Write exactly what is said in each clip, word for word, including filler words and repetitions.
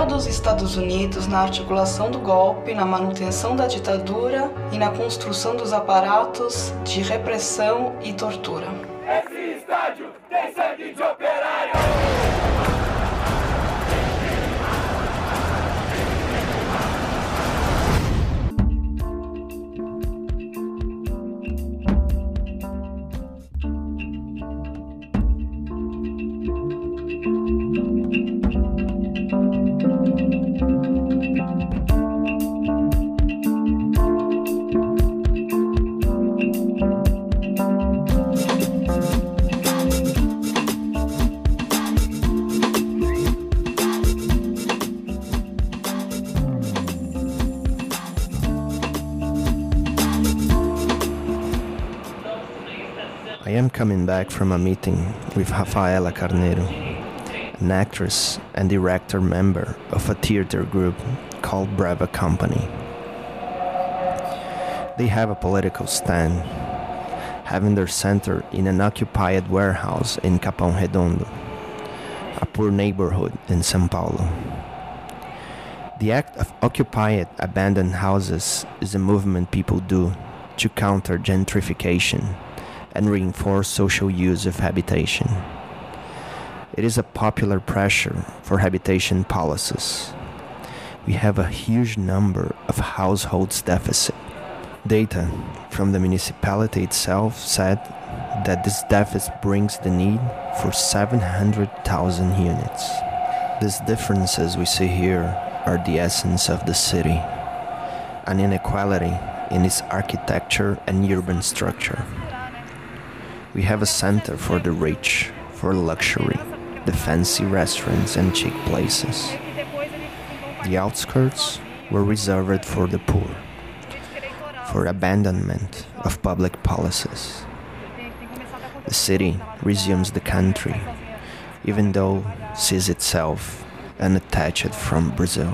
dos Estados Unidos na articulação do golpe, na manutenção da ditadura e na construção dos aparatos de repressão e tortura. Esse estádio tem sangue de operário! I am coming back from a meeting with Rafaela Carneiro, an actress and director member of a theater group called Brava Company. They have a political stand, having their center in an occupied warehouse in Capão Redondo, a poor neighborhood in São Paulo. The act of occupying abandoned houses is a movement people do to counter gentrification and reinforce social use of habitation. It is a popular pressure for habitation policies. We have a huge number of households deficit. Data from the municipality itself said that this deficit brings the need for seven hundred thousand units. These differences we see here are the essence of the city, an inequality in its architecture and urban structure. We have a center for the rich, for luxury, the fancy restaurants and chic places. The outskirts were reserved for the poor, for abandonment of public policies. The city resumes the country, even though sees itself unattached from Brazil.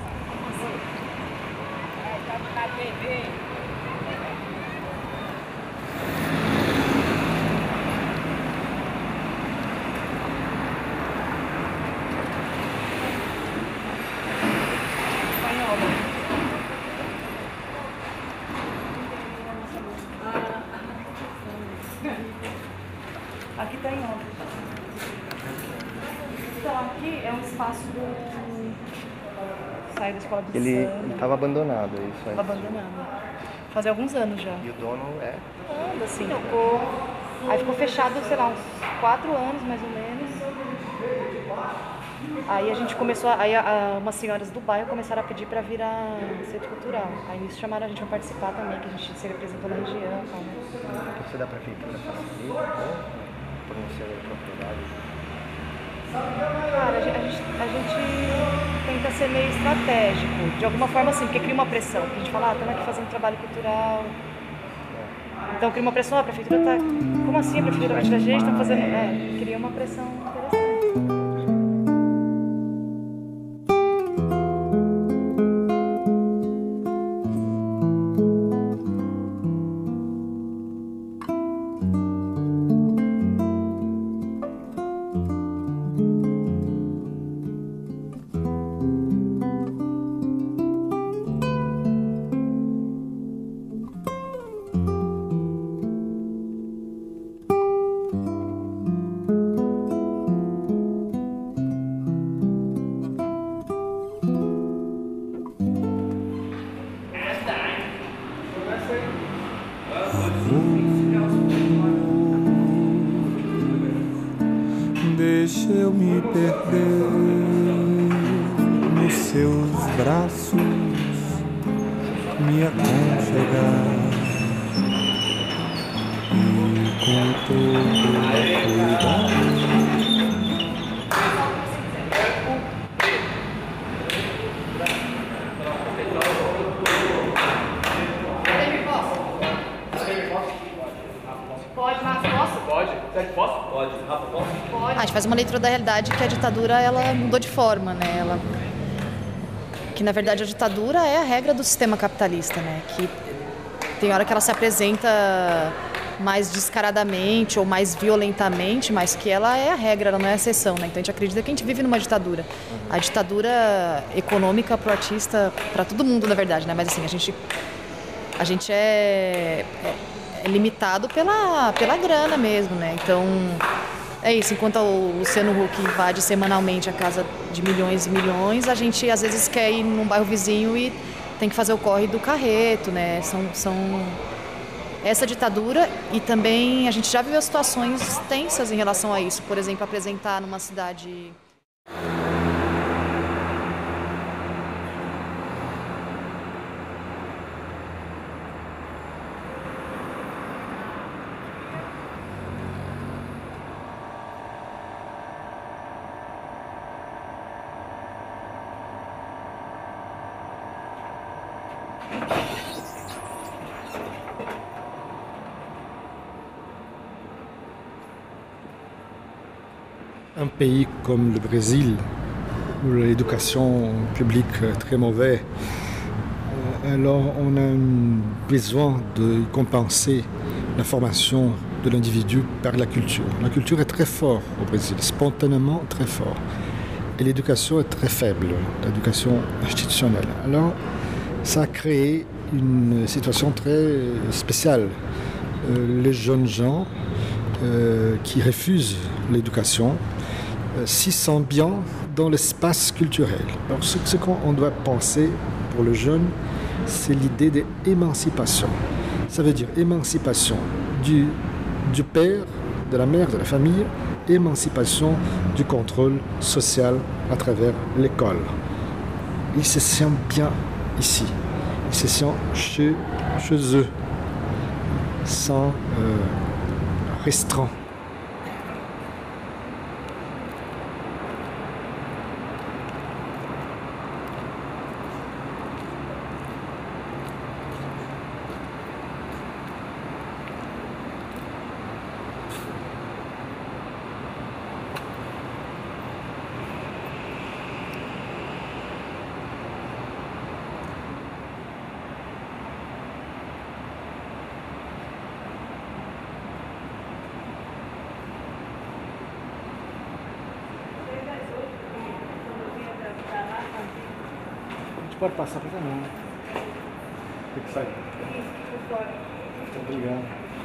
Aqui está em obra. Então, aqui é um espaço do... Sai da escola de Ele samba. estava abandonado, é isso aí. Estava abandonado. Fazia alguns anos já. E o dono é? Anda, assim, ficou... Aí ficou fechado, sei lá, uns quatro anos, mais ou menos. Aí a gente começou, a, aí a, a, umas senhoras do bairro começaram a pedir para virar centro cultural. Aí nisso chamaram a gente para participar também, que a gente se representou na região. Tal, né? Você dá prefeitura para aqui, por não ser propriedade? Cara, a gente, a, gente, a gente tenta ser meio estratégico, de alguma forma assim, porque cria uma pressão. A gente fala, ah, estamos aqui fazendo trabalho cultural. Então cria uma pressão, ah, a prefeitura tá... Como assim a prefeitura vai tirar a gente? Estamos fazendo... É, cria uma pressão interessante. Deixa eu me perder nos seus braços, me aconchegar e com todo cuidado. Pode, Marcos, posso? Pode? Você posso? Pode. Rafa, posso? Pode. A gente faz uma leitura da realidade que a ditadura ela mudou de forma, né? Ela... Que na verdade a ditadura é a regra do sistema capitalista, né? Que tem hora que ela se apresenta mais descaradamente ou mais violentamente, mas que ela é a regra, ela não é a exceção, né? Então a gente acredita que a gente vive numa ditadura. A ditadura econômica pro artista, para todo mundo, na verdade, né? Mas assim, a gente, a gente é, é, é limitado pela, pela grana mesmo, né? Então é isso, enquanto o Luciano Huck invade semanalmente a casa de milhões e milhões, a gente às vezes quer ir num bairro vizinho e tem que fazer o corre do carreto, né? São, são essa ditadura, e também a gente já viveu situações tensas em relação a isso. Por exemplo, apresentar numa cidade... Un pays comme le Brésil, où l'éducation publique est très mauvaise, alors on a besoin de compenser la formation de l'individu par la culture. La culture est très forte au Brésil, spontanément très forte. Et l'éducation est très faible, l'éducation institutionnelle. Alors ça a créé une situation très spéciale. Euh, les jeunes gens euh, qui refusent l'éducation s'y sentent bien dans l'espace culturel. Alors ce, ce qu'on doit penser pour le jeune, c'est l'idée d'émancipation. Ça veut dire émancipation du, du père, de la mère, de la famille, émancipation du contrôle social à travers l'école. Ils se sentent bien ici, ils se sentent chez, chez eux, sans euh, restreint. Pode passar para cá, não. Tem que sair. Obrigado.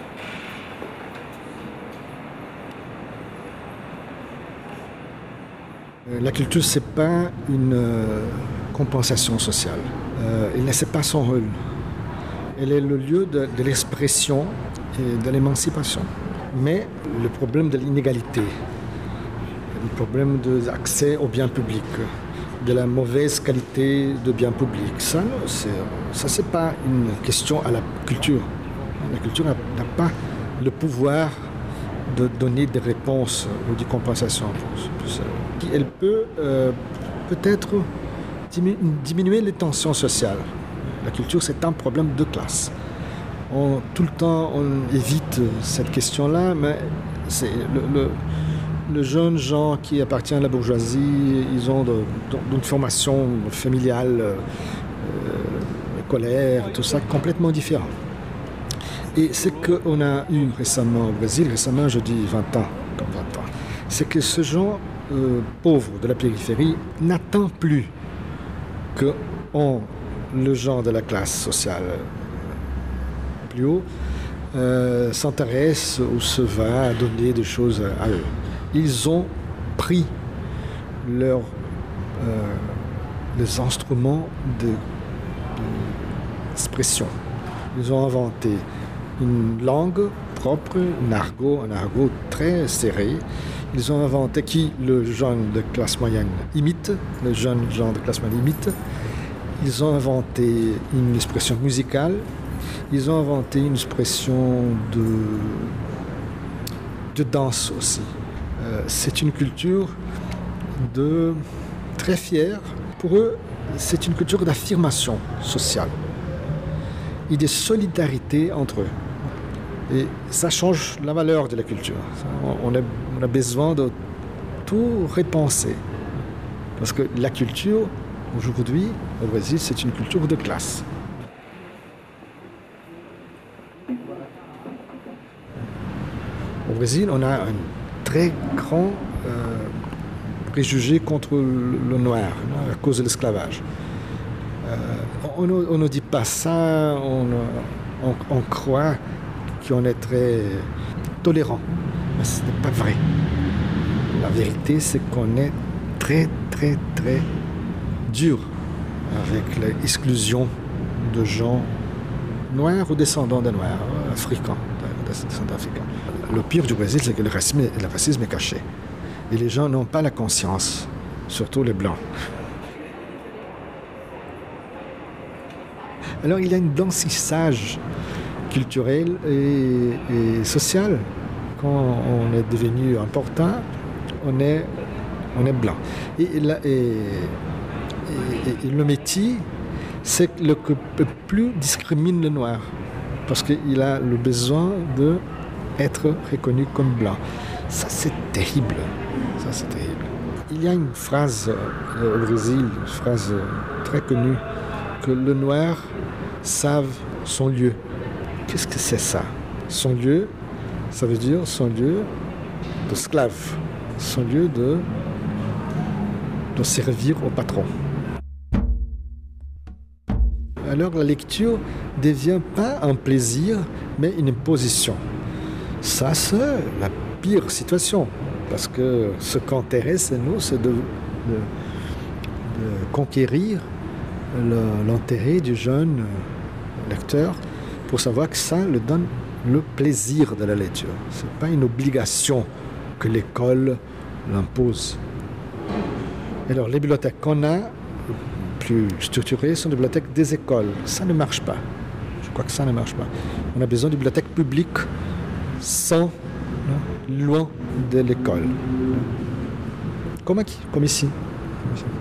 La culture, ce n'est pas une euh, compensation sociale. Euh, elle ne sait pas son rôle. Elle est le lieu de, de l'expression et de l'émancipation. Mais le problème de l'inégalité, le problème de l'accès aux biens publics, de la mauvaise qualité de biens publics, ça, c'est, ça c'est pas une question à la culture. La culture n'a, n'a pas le pouvoir de donner des réponses ou des compensations. Elle peut euh, peut-être diminu- diminuer les tensions sociales. La culture, c'est un problème de classe. On, tout le temps, on évite cette question-là, mais c'est le, le Les jeunes gens qui appartiennent à la bourgeoisie, ils ont de, de, une formation familiale, euh, scolaire, tout ça, complètement différent. Et ce qu'on a eu récemment au Brésil, récemment je dis vingt ans, comme vingt ans, c'est que ce genre euh, pauvre de la périphérie n'attend plus que on, le gens de la classe sociale plus haut euh, s'intéresse ou se va à donner des choses à, à eux. Ils ont pris leur, euh, les instruments de, d'expression. Ils ont inventé une langue propre, un argot, un argot très serré. Ils ont inventé qui le jeune de classe moyenne imite, le jeune gens de classe moyenne imite. Ils ont inventé une expression musicale. Ils ont inventé une expression de, de danse aussi. C'est une culture de très fière. Pour eux, c'est une culture d'affirmation sociale et de solidarité entre eux. Et ça change la valeur de la culture. On a, on a besoin de tout repenser. Parce que la culture, aujourd'hui, au Brésil, c'est une culture de classe. Au Brésil, on a un très grand euh, préjugé contre le noir, à cause de l'esclavage. Euh, on, on ne dit pas ça, on, on, on croit qu'on est très tolérant, mais ce n'est pas vrai. La vérité, c'est qu'on est très, très, très dur avec l'exclusion de gens noirs ou descendants de noirs, africains, descendants africains. Le pire du Brésil, c'est que le racisme, le racisme est caché. Et les gens n'ont pas la conscience, surtout les Blancs. Alors il y a un blanchissage culturel et, et social. Quand on est devenu important, on est, on est blanc. Et, et, et, et, et le métis, c'est le que plus discrimine le noir, parce qu'il a le besoin d'être reconnu comme blanc. Ça, c'est terrible. Ça, c'est terrible. Il y a une phrase euh, au Brésil, une phrase euh, très connue, que le noir savent son lieu. Qu'est-ce que c'est ça? Son lieu, ça veut dire son lieu d'esclave, son lieu de, de servir au patron. Alors la lecture ne devient pas un plaisir, mais une imposition. Ça, c'est la pire situation, parce que ce qui intéresse nous, c'est de, de, de conquérir le, l'intérêt du jeune lecteur pour savoir que ça lui donne le plaisir de la lecture. Ce n'est pas une obligation que l'école l'impose. Alors les bibliothèques qu'on a, plus structurées, sont des bibliothèques des écoles. Ça ne marche pas. Je crois que ça ne marche pas. On a besoin de bibliothèques publiques sans, non, loin de l'école. Comme ici. Comme ici. Comme ici.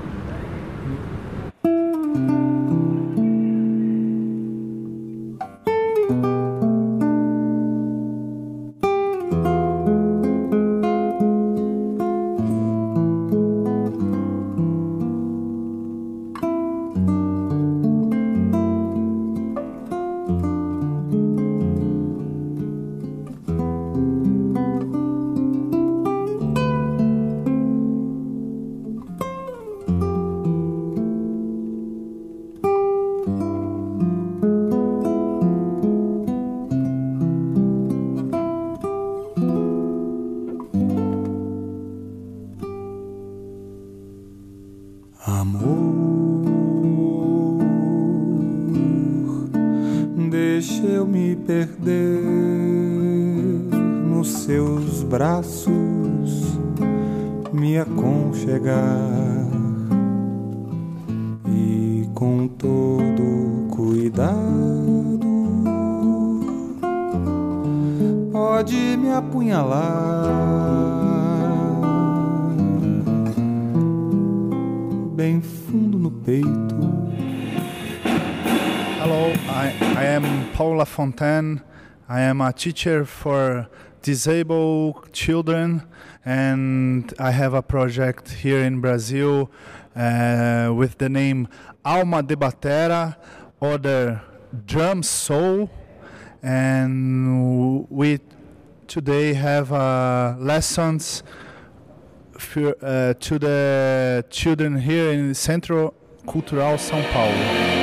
Deixa eu me perder nos seus braços, me aconchegar e com todo cuidado pode me apunhalar bem fundo no peito. Hello, I, I am Paul Lafontaine. I am a teacher for disabled children, and I have a project here in Brazil uh, with the name Alma de Batera, or the Drum Soul, and we today have uh, lessons for, uh, to the children here in Centro Cultural São Paulo.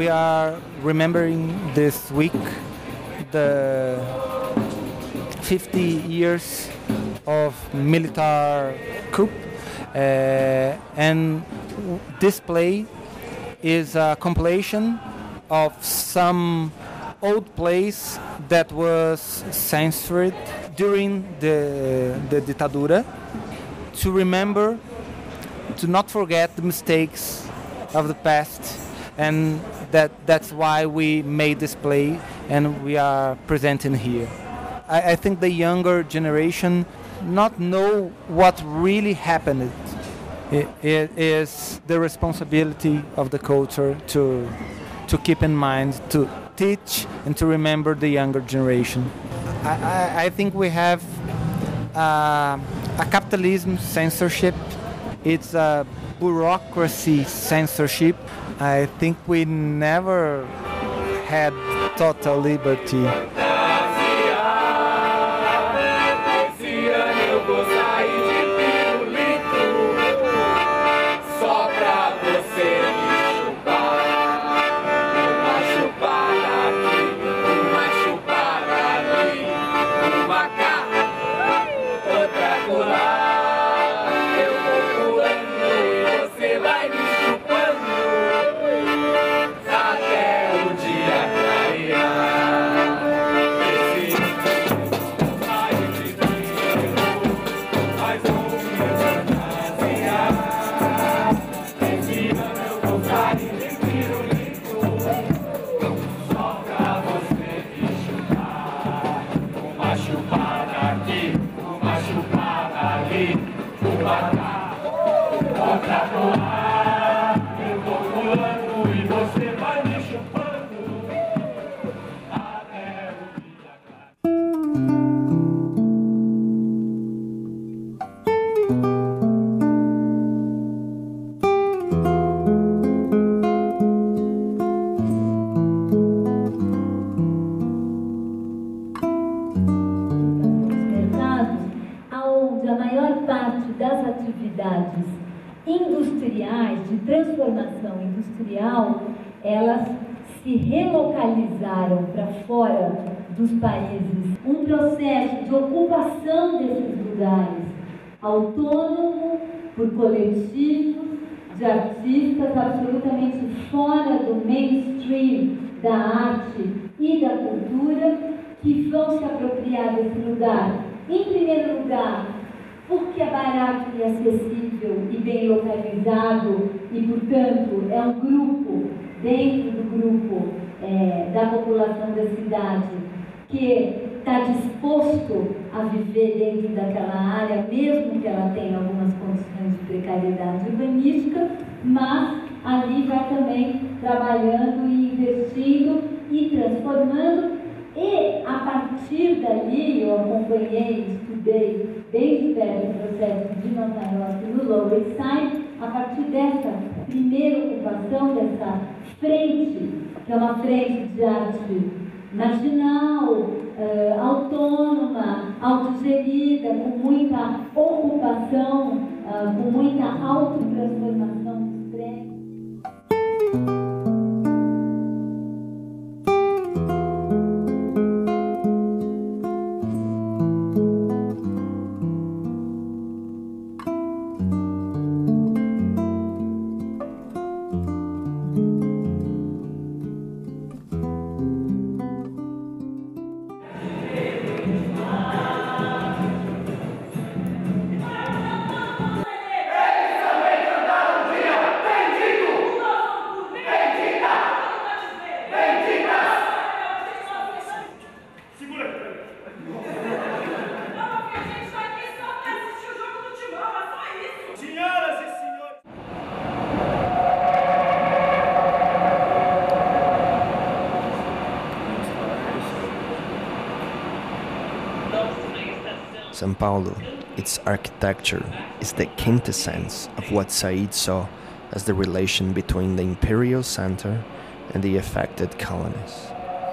we are remembering this week the fifty years of military coup, uh, and this play is a compilation of some old plays that was censored during the, the ditadura, to remember, to not forget the mistakes of the past, and that that's why we made this play and we are presenting here. I, I think the younger generation not know what really happened. It, it is the responsibility of the culture to to keep in mind, to teach and to remember the younger generation. I, I, I think we have uh, a capitalism censorship. It's a bureaucracy censorship. I think we never had total liberty. Industriais, de transformação industrial, elas se relocalizaram para fora dos países. Um processo de ocupação desses lugares, autônomo, por coletivos, de artistas absolutamente fora do mainstream da arte e da cultura, que vão se apropriar desse lugar. Em primeiro lugar, porque é barato e acessível e bem localizado e, portanto, é um grupo, dentro do grupo é, da população da cidade, que está disposto a viver dentro daquela área, mesmo que ela tenha algumas condições de precariedade urbanística, mas ali vai também trabalhando e investindo e transformando. E, a partir dali, eu acompanhei, estudei bem de perto o processo de Nova York no Lower East Side, a partir dessa primeira ocupação, dessa frente, que é uma frente de arte marginal, uh, autônoma, autogerida, com muita ocupação, uh, com muita autotransformação dos prédios. São Paulo, its architecture, is the quintessence of what Said saw as the relation between the imperial center and the affected colonies.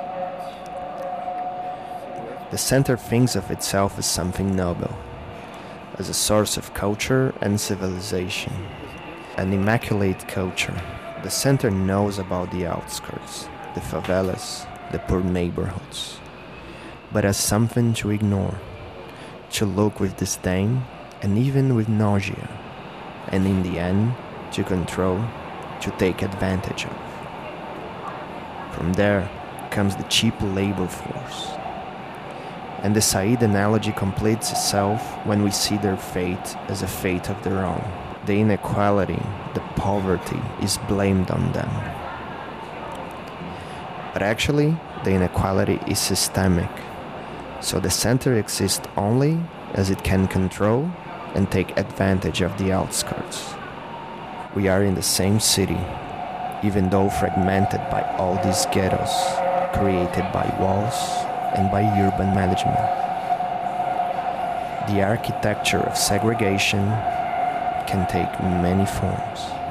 The center thinks of itself as something noble, as a source of culture and civilization, an immaculate culture The center knows about the outskirts, the favelas, the poor neighborhoods, but as something to ignore, to look with disdain and even with nausea, and in the end, to control, to take advantage of. From there comes the cheap labor force. And the Said analogy completes itself when we see their fate as a fate of their own. The inequality, the poverty is blamed on them. But actually, the inequality is systemic. So the center exists only as it can control and take advantage of the outskirts. We are in the same city, even though fragmented by all these ghettos created by walls and by urban management. The architecture of segregation can take many forms.